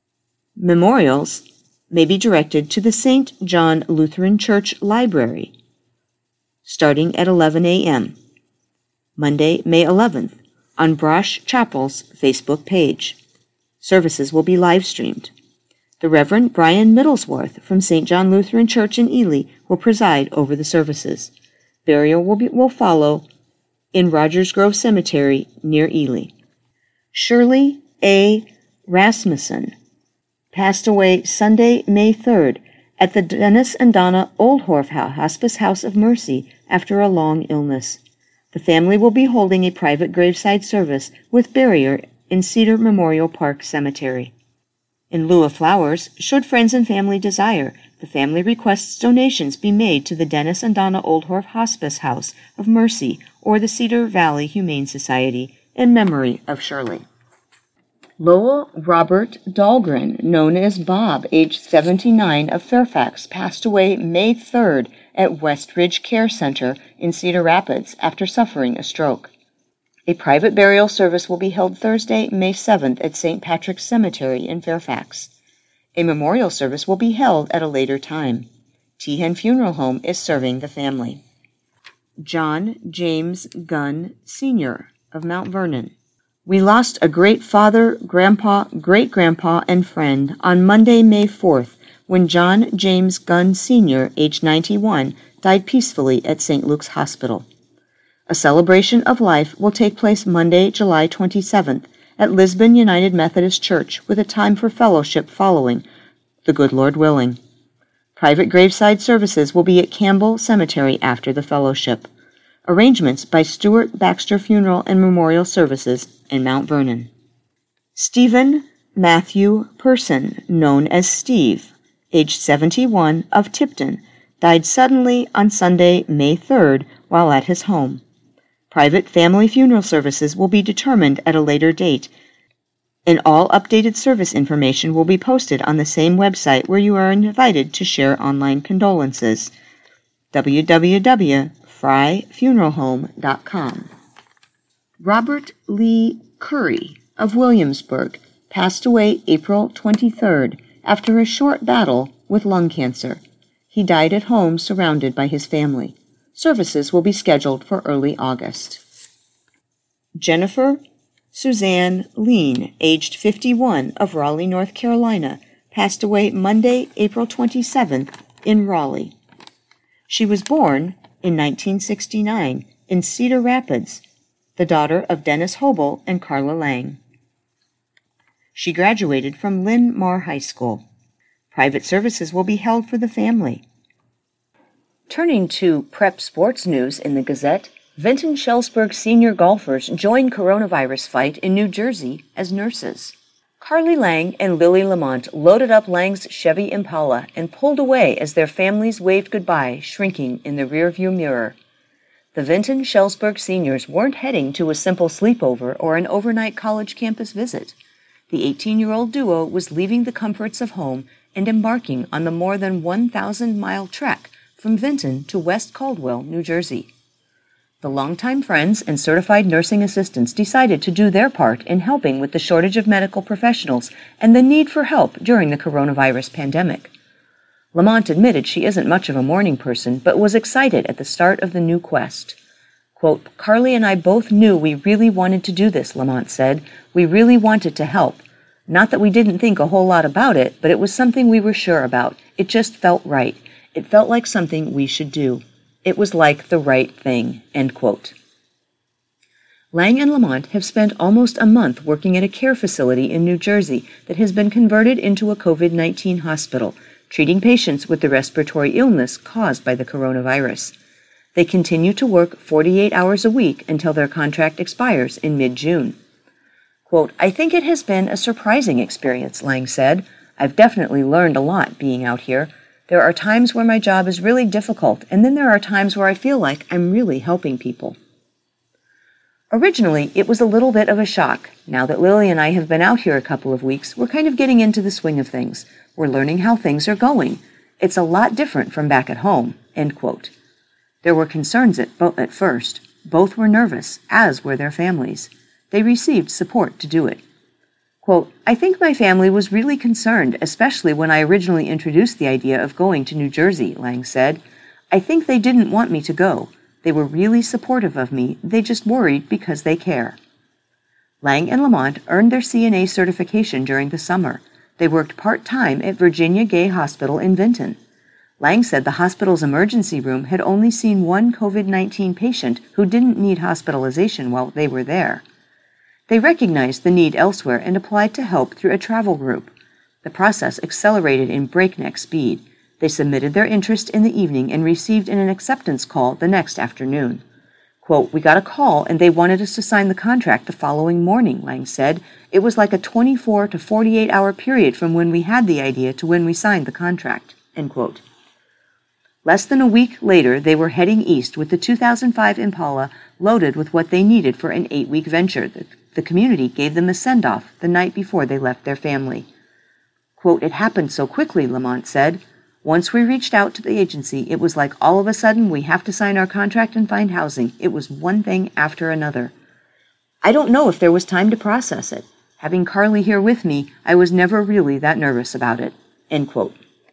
Memorials may be directed to the St. John Lutheran Church Library, starting at 11 a.m., Monday, May 11th, on Brosh Chapel's Facebook page. Services will be live-streamed. The Reverend Brian Middlesworth from St. John Lutheran Church in Ely will preside over the services. Burial will follow in Rogers Grove Cemetery near Ely. Shirley A. Rasmussen passed away Sunday, May 3rd, at the Dennis and Donna Oldhorf Hospice House of Mercy after a long illness. The family will be holding a private graveside service with burial in Cedar Memorial Park Cemetery. In lieu of flowers, should friends and family desire, the family requests donations be made to the Dennis and Donna Oldhorf Hospice House of Mercy or the Cedar Valley Humane Society in memory of Shirley. Lowell Robert Dahlgren, known as Bob, age 79, of Fairfax, passed away May 3rd at Westridge Care Center in Cedar Rapids after suffering a stroke. A private burial service will be held Thursday, May 7th at St. Patrick's Cemetery in Fairfax. A memorial service will be held at a later time. Tehan Funeral Home is serving the family. John James Gunn, Sr. of Mount Vernon. We lost a great father, grandpa, great-grandpa, and friend on Monday, May 4th, when John James Gunn, Sr., age 91, died peacefully at St. Luke's Hospital. A celebration of life will take place Monday, July 27th, at Lisbon United Methodist Church with a time for fellowship following, the good Lord willing. Private graveside services will be at Campbell Cemetery after the fellowship. Arrangements by Stuart Baxter Funeral and Memorial Services in Mount Vernon. Stephen Matthew Person, known as Steve, age 71, of Tipton, died suddenly on Sunday, May 3rd, while at his home. Private family funeral services will be determined at a later date, and all updated service information will be posted on the same website where you are invited to share online condolences, www.fryfuneralhome.com. Robert Lee Curry of Williamsburg passed away April 23rd after a short battle with lung cancer. He died at home surrounded by his family. Services will be scheduled for early August. Jennifer Suzanne Lean, aged 51, of Raleigh, North Carolina, passed away Monday, April 27th, in Raleigh. She was born in 1969 in Cedar Rapids, the daughter of Dennis Hobel and Carla Lang. She graduated from Lynn Marr High School. Private services will be held for the family. Turning to prep sports news in the Gazette, Vinton-Shellsburg senior golfers join coronavirus fight in New Jersey as nurses. Carly Lang and Lily Lamont loaded up Lang's Chevy Impala and pulled away as their families waved goodbye, shrinking in the rearview mirror. The Vinton-Shellsburg seniors weren't heading to a simple sleepover or an overnight college campus visit. The 18-year-old duo was leaving the comforts of home and embarking on the more than 1,000-mile trek from Vinton to West Caldwell, New Jersey. The longtime friends and certified nursing assistants decided to do their part in helping with the shortage of medical professionals and the need for help during the coronavirus pandemic. Lamont admitted she isn't much of a morning person, but was excited at the start of the new quest. Quote, "Carly and I both knew we really wanted to do this," Lamont said. "We really wanted to help. Not that we didn't think a whole lot about it, but it was something we were sure about. It just felt right. It felt like something we should do. It was like the right thing." End quote. Lang and Lamont have spent almost a month working at a care facility in New Jersey that has been converted into a COVID-19 hospital, treating patients with the respiratory illness caused by the coronavirus. They continue to work 48 hours a week until their contract expires in mid-June. Quote, "I think it has been a surprising experience," Lang said. "I've definitely learned a lot being out here. There are times where my job is really difficult, and then there are times where I feel like I'm really helping people." Originally, it was a little bit of a shock. Now that Lily and I have been out here a couple of weeks, we're kind of getting into the swing of things. We're learning how things are going. It's a lot different from back at home. End quote. There were concerns at first. Both were nervous, as were their families. They received support to do it. Quote, "I think my family was really concerned, especially when I originally introduced the idea of going to New Jersey," Lang said. "I think they didn't want me to go. They were really supportive of me. They just worried because they care." Lang and Lamont earned their CNA certification during the summer. They worked part-time at Virginia Gay Hospital in Vinton. Lang said the hospital's emergency room had only seen one COVID-19 patient who didn't need hospitalization while they were there. They recognized the need elsewhere and applied to help through a travel group. The process accelerated in breakneck speed. They submitted their interest in the evening and received an acceptance call the next afternoon. Quote, "We got a call and they wanted us to sign the contract the following morning," Lang said. "It was like a 24 to 48-hour period from when we had the idea to when we signed the contract." End quote. Less than a week later, they were heading east with the 2005 Impala loaded with what they needed for an 8-week venture. The community gave them a send-off the night before they left their family. Quote, "It happened so quickly," Lamont said. "Once we reached out to the agency, it was like all of a sudden we have to sign our contract and find housing. It was one thing after another. I don't know if there was time to process it. Having Carly here with me, I was never really that nervous about it." End quote.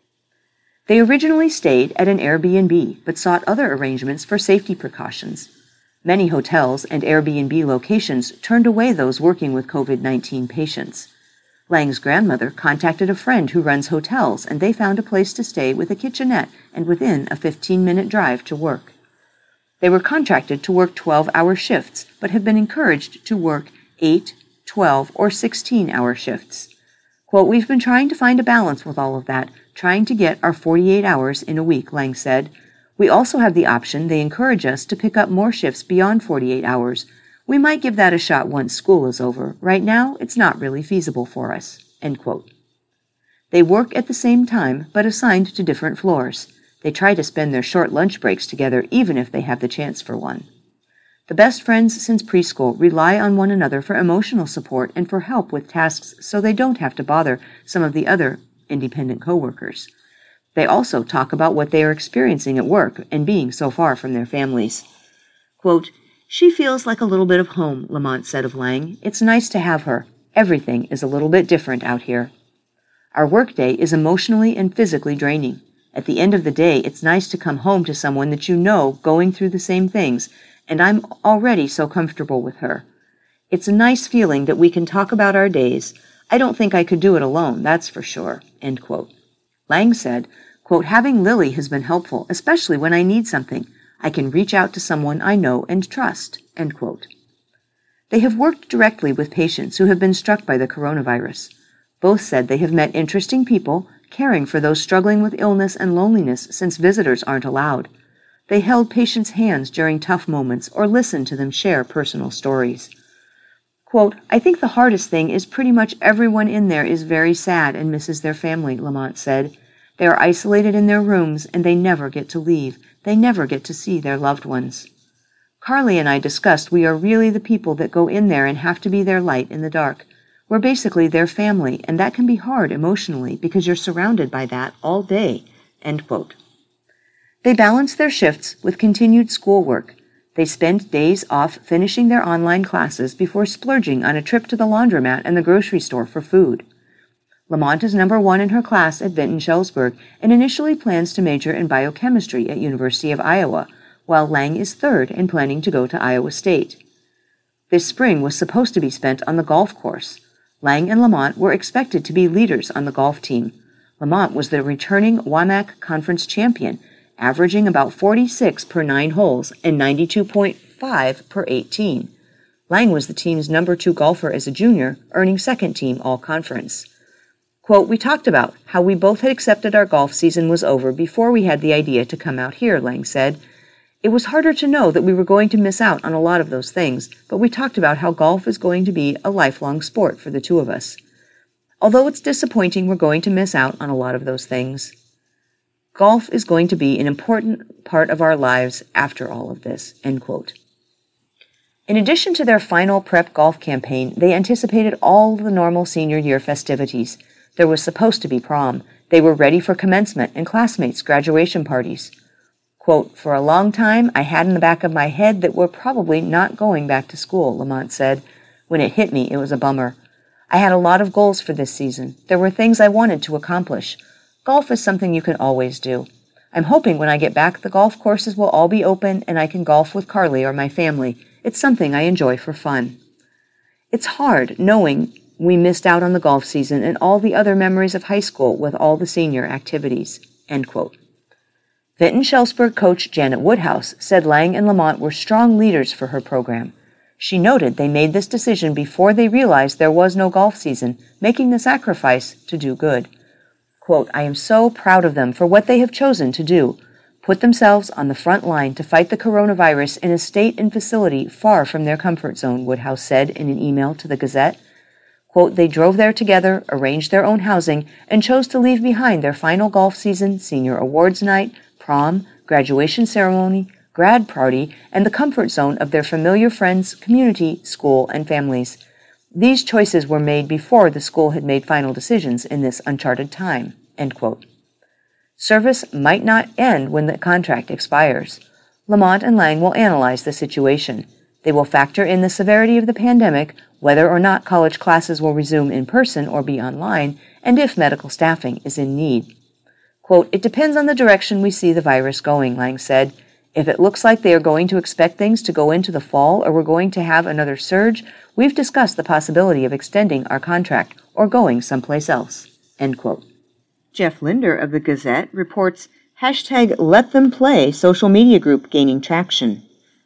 They originally stayed at an Airbnb, but sought other arrangements for safety precautions. Many hotels and Airbnb locations turned away those working with COVID-19 patients. Lang's grandmother contacted a friend who runs hotels, and they found a place to stay with a kitchenette and within a 15-minute drive to work. They were contracted to work 12-hour shifts, but have been encouraged to work 8, 12, or 16-hour shifts. Quote, "We've been trying to find a balance with all of that, trying to get our 48 hours in a week," Lang said. "We also have the option they encourage us to pick up more shifts beyond 48 hours. We might give that a shot once school is over. Right now, it's not really feasible for us." End quote. They work at the same time, but assigned to different floors. They try to spend their short lunch breaks together, even if they have the chance for one. The best friends since preschool rely on one another for emotional support and for help with tasks so they don't have to bother some of the other independent coworkers. They also talk about what they are experiencing at work and being so far from their families. Quote, "She feels like a little bit of home," Lamont said of Lang. "It's nice to have her. Everything is a little bit different out here. Our workday is emotionally and physically draining. At the end of the day, it's nice to come home to someone that you know going through the same things, and I'm already so comfortable with her. It's a nice feeling that we can talk about our days. I don't think I could do it alone, that's for sure." End quote. Lang said, quote, "Having Lily has been helpful, especially when I need something. I can reach out to someone I know and trust." End quote. They have worked directly with patients who have been struck by the coronavirus. Both said they have met interesting people, caring for those struggling with illness and loneliness since visitors aren't allowed. They held patients' hands during tough moments or listened to them share personal stories. Quote, "I think the hardest thing is pretty much everyone in there is very sad and misses their family," Lamont said. "They are isolated in their rooms and they never get to leave. They never get to see their loved ones. Carly and I discussed we are really the people that go in there and have to be their light in the dark. We're basically their family, and that can be hard emotionally because you're surrounded by that all day." End quote. They balance their shifts with continued schoolwork. They spend days off finishing their online classes before splurging on a trip to the laundromat and the grocery store for food. Lamont is number 1 in her class at Vinton-Schellsburg and initially plans to major in biochemistry at University of Iowa, while Lang is 3rd and planning to go to Iowa State. This spring was supposed to be spent on the golf course. Lang and Lamont were expected to be leaders on the golf team. Lamont was the returning WAMAC Conference champion, averaging about 46 per 9 holes and 92.5 per 18. Lang was the team's number 2 golfer as a junior, earning second-team All-Conference. Quote, "We talked about how we both had accepted our golf season was over before we had the idea to come out here," Lang said. "It was harder to know that we were going to miss out on a lot of those things, but we talked about how golf is going to be a lifelong sport for the two of us. Although it's disappointing we're going to miss out on a lot of those things, golf is going to be an important part of our lives after all of this," end quote. In addition to their final prep golf campaign, they anticipated all the normal senior year festivities. There was supposed to be prom. They were ready for commencement and classmates' graduation parties. Quote, "For a long time, I had in the back of my head that we're probably not going back to school," Lamont said. "When it hit me, it was a bummer. I had a lot of goals for this season. There were things I wanted to accomplish. Golf is something you can always do. I'm hoping when I get back, the golf courses will all be open and I can golf with Carly or my family. It's something I enjoy for fun." It's hard knowing we missed out on the golf season and all the other memories of high school with all the senior activities, end quote. Vinton-Schellsburg coach Janet Woodhouse said Lang and Lamont were strong leaders for her program. She noted they made this decision before they realized there was no golf season, making the sacrifice to do good. Quote, "I am so proud of them for what they have chosen to do, put themselves on the front line to fight the coronavirus in a state and facility far from their comfort zone," Woodhouse said in an email to the Gazette. Quote, "They drove there together, arranged their own housing, and chose to leave behind their final golf season, senior awards night, prom, graduation ceremony, grad party, and the comfort zone of their familiar friends, community, school, and families. These choices were made before the school had made final decisions in this uncharted time," end quote. Service might not end when the contract expires. Lamont and Lang will analyze the situation. They will factor in the severity of the pandemic, whether or not college classes will resume in person or be online, and if medical staffing is in need. Quote, "It depends on the direction we see the virus going," Lang said. "If it looks like they are going to expect things to go into the fall or we're going to have another surge, we've discussed the possibility of extending our contract or going someplace else," end quote. Jeff Linder of the Gazette reports #LetThemPlay social media group gaining traction.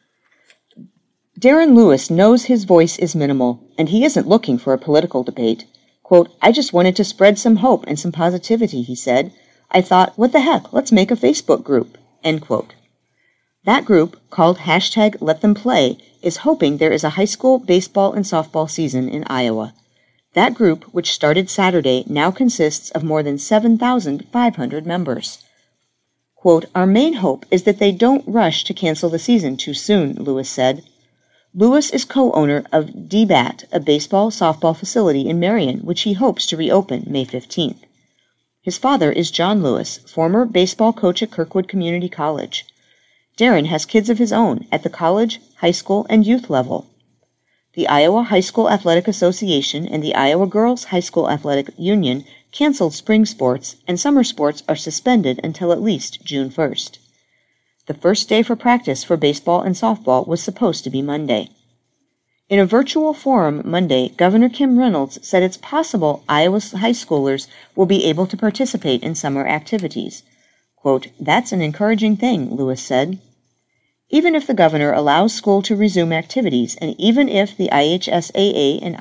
Darren Lewis knows his voice is minimal, and he isn't looking for a political debate. Quote, "I just wanted to spread some hope and some positivity," he said. "I thought, what the heck, let's make a Facebook group," end quote. That group, called #LetThemPlay, is hoping there is a high school baseball and softball season in Iowa. That group, which started Saturday, now consists of more than 7,500 members. Quote, "Our main hope is that they don't rush to cancel the season too soon," Lewis said. Lewis is co-owner of DBAT, a baseball-softball facility in Marion, which he hopes to reopen May 15th. His father is John Lewis, former baseball coach at Kirkwood Community College. Darren has kids of his own at the college, high school, and youth level. The Iowa High School Athletic Association and the Iowa Girls High School Athletic Union canceled spring sports, and summer sports are suspended until at least June 1st. The first day for practice for baseball and softball was supposed to be Monday. In a virtual forum Monday, Governor Kim Reynolds said it's possible Iowa's high schoolers will be able to participate in summer activities. Quote, "That's an encouraging thing," Lewis said. Even if the governor allows school to resume activities, and even if the IHSAA and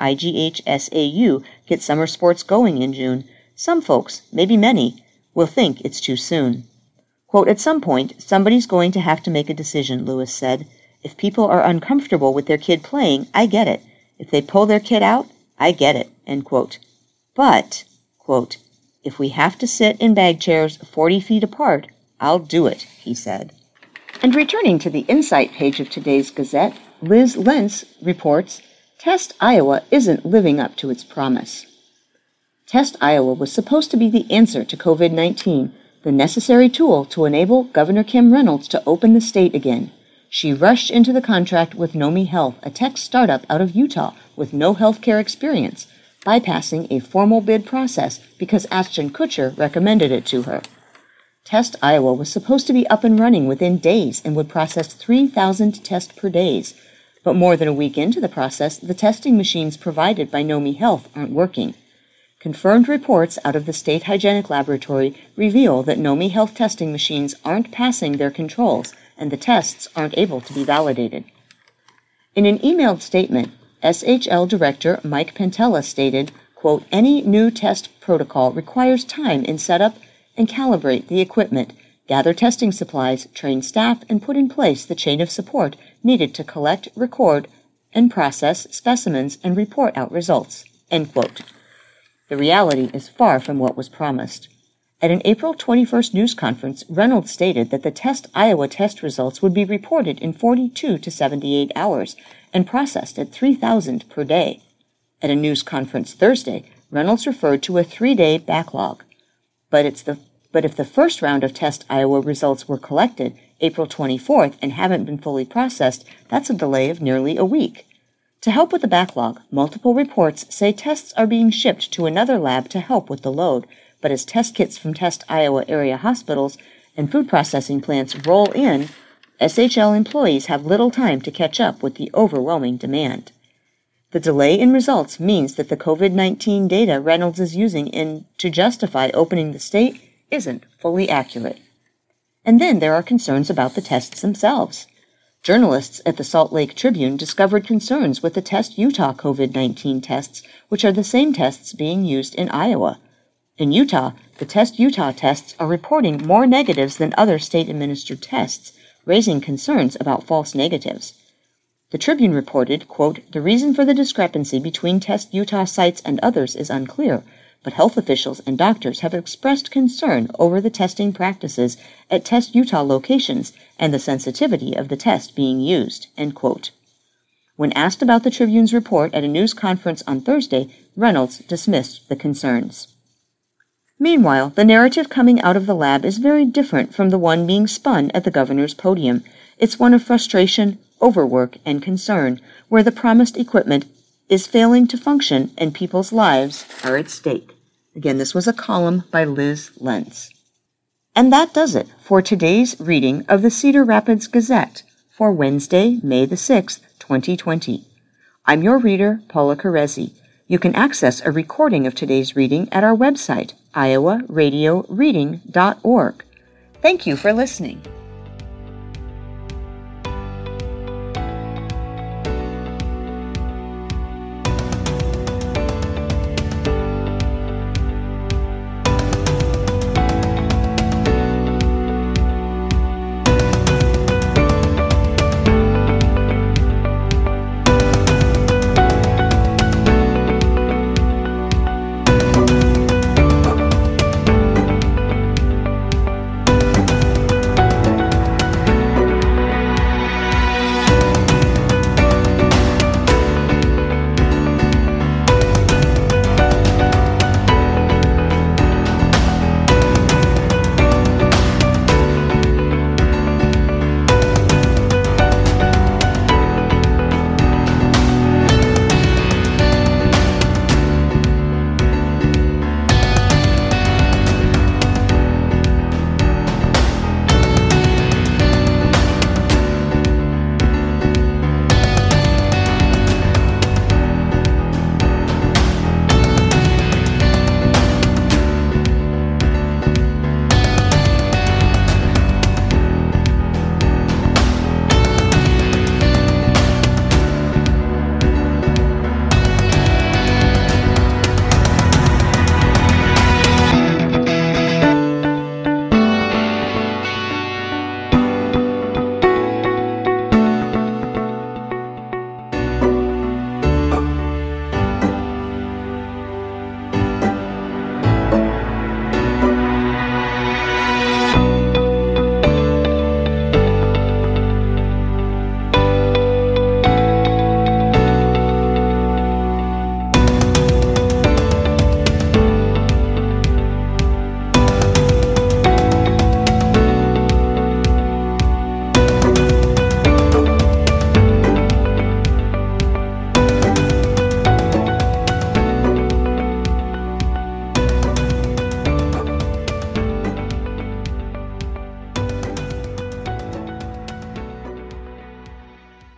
IGHSAU get summer sports going in June, some folks, maybe many, will think it's too soon. Quote, "At some point, somebody's going to have to make a decision," Lewis said. "If people are uncomfortable with their kid playing, I get it. If they pull their kid out, I get it," end quote. "But," quote, "if we have to sit in bag chairs 40 feet apart, I'll do it," he said. And returning to the Insight page of today's Gazette, Liz Lentz reports, Test Iowa isn't living up to its promise. Test Iowa was supposed to be the answer to COVID-19, the necessary tool to enable Governor Kim Reynolds to open the state again. She rushed into the contract with Nomi Health, a tech startup out of Utah with no healthcare experience, bypassing a formal bid process because Ashton Kutcher recommended it to her. Test Iowa was supposed to be up and running within days and would process 3,000 tests per day. But more than a week into the process, the testing machines provided by Nomi Health aren't working. Confirmed reports out of the State Hygienic Laboratory reveal that NOMI health testing machines aren't passing their controls and the tests aren't able to be validated. In an emailed statement, SHL Director Mike Pentella stated, quote, "Any new test protocol requires time in setup and calibrate the equipment, gather testing supplies, train staff, and put in place the chain of support needed to collect, record, and process specimens and report out results," end quote. The reality is far from what was promised. At an April 21st news conference, Reynolds stated that the Test Iowa test results would be reported in 42 to 78 hours and processed at 3,000 per day. At a news conference Thursday, Reynolds referred to a 3-day backlog. But if the first round of Test Iowa results were collected April 24th and haven't been fully processed, that's a delay of nearly a week. To help with the backlog, multiple reports say tests are being shipped to another lab to help with the load, but as test kits from Test Iowa area hospitals and food processing plants roll in, SHL employees have little time to catch up with the overwhelming demand. The delay in results means that the COVID-19 data Reynolds is using to justify opening the state isn't fully accurate. And then there are concerns about the tests themselves. Journalists at the Salt Lake Tribune discovered concerns with the Test Utah COVID-19 tests, which are the same tests being used in Iowa. In Utah, the Test Utah tests are reporting more negatives than other state-administered tests, raising concerns about false negatives. The Tribune reported, quote, "The reason for the discrepancy between Test Utah sites and others is unclear, but health officials and doctors have expressed concern over the testing practices at Test Utah locations and the sensitivity of the test being used," end quote. When asked about the Tribune's report at a news conference on Thursday, Reynolds dismissed the concerns. Meanwhile, the narrative coming out of the lab is very different from the one being spun at the governor's podium. It's one of frustration, overwork, and concern, where the promised equipment is failing to function and people's lives are at stake. Again, this was a column by Liz Lentz. And that does it for today's reading of the Cedar Rapids Gazette for Wednesday, May the 6th, 2020. I'm your reader, Paula Carezzi. You can access a recording of today's reading at our website, iowaradioreading.org. Thank you for listening.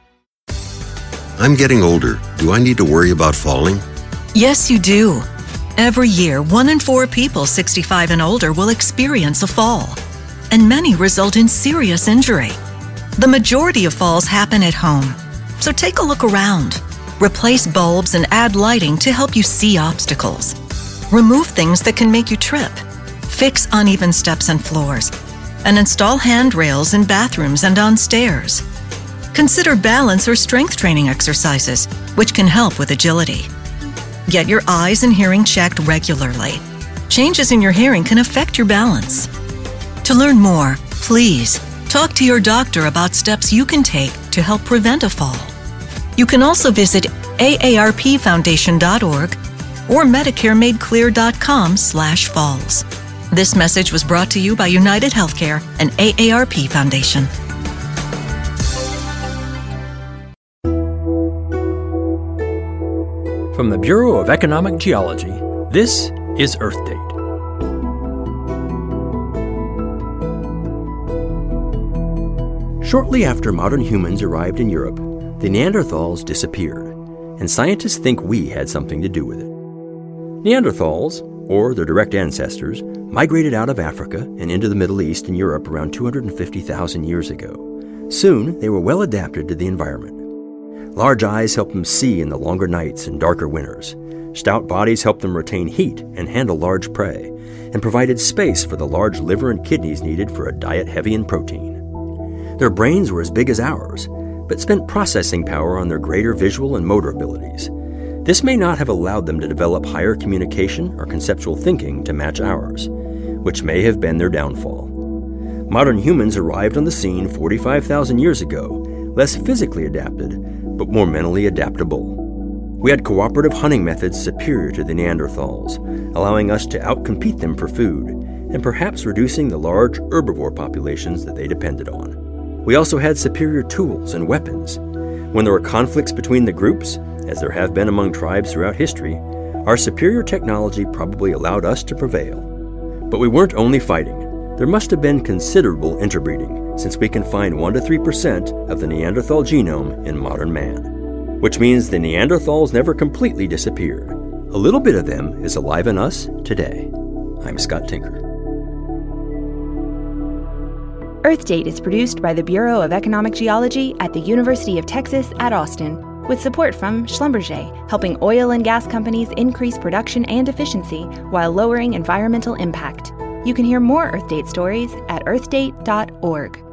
I'm getting older. Do I need to worry about falling? Yes, you do. Every year, 1 in 4 people 65 and older will experience a fall, and many result in serious injury. The majority of falls happen at home, so take a look around. Replace bulbs and add lighting to help you see obstacles. Remove things that can make you trip. Fix uneven steps and floors, and install handrails in bathrooms and on stairs. Consider balance or strength training exercises, which can help with agility. Get your eyes and hearing checked regularly. Changes in your hearing can affect your balance. To learn more, please talk to your doctor about steps you can take to help prevent a fall. You can also visit aarpfoundation.org or medicaremadeclear.com/falls. This message was brought to you by United Healthcare and AARP Foundation. From the Bureau of Economic Geology, this is Earth Date. Shortly after modern humans arrived in Europe, the Neanderthals disappeared, and scientists think we had something to do with it. Neanderthals, or their direct ancestors, migrated out of Africa and into the Middle East and Europe around 250,000 years ago. Soon, they were well adapted to the environment. Large eyes helped them see in the longer nights and darker winters. Stout bodies helped them retain heat and handle large prey, and provided space for the large liver and kidneys needed for a diet heavy in protein. Their brains were as big as ours, but spent processing power on their greater visual and motor abilities. This may not have allowed them to develop higher communication or conceptual thinking to match ours, which may have been their downfall. Modern humans arrived on the scene 45,000 years ago, less physically adapted, but more mentally adaptable. We had cooperative hunting methods superior to the Neanderthals, allowing us to outcompete them for food, and perhaps reducing the large herbivore populations that they depended on. We also had superior tools and weapons. When there were conflicts between the groups, as there have been among tribes throughout history, our superior technology probably allowed us to prevail. But we weren't only fighting. There must have been considerable interbreeding, since we can find 1 to 3% of the Neanderthal genome in modern man. Which means the Neanderthals never completely disappeared. A little bit of them is alive in us today. I'm Scott Tinker. Earth Date is produced by the Bureau of Economic Geology at the University of Texas at Austin, with support from Schlumberger, helping oil and gas companies increase production and efficiency while lowering environmental impact. You can hear more Earth Date stories at earthdate.org.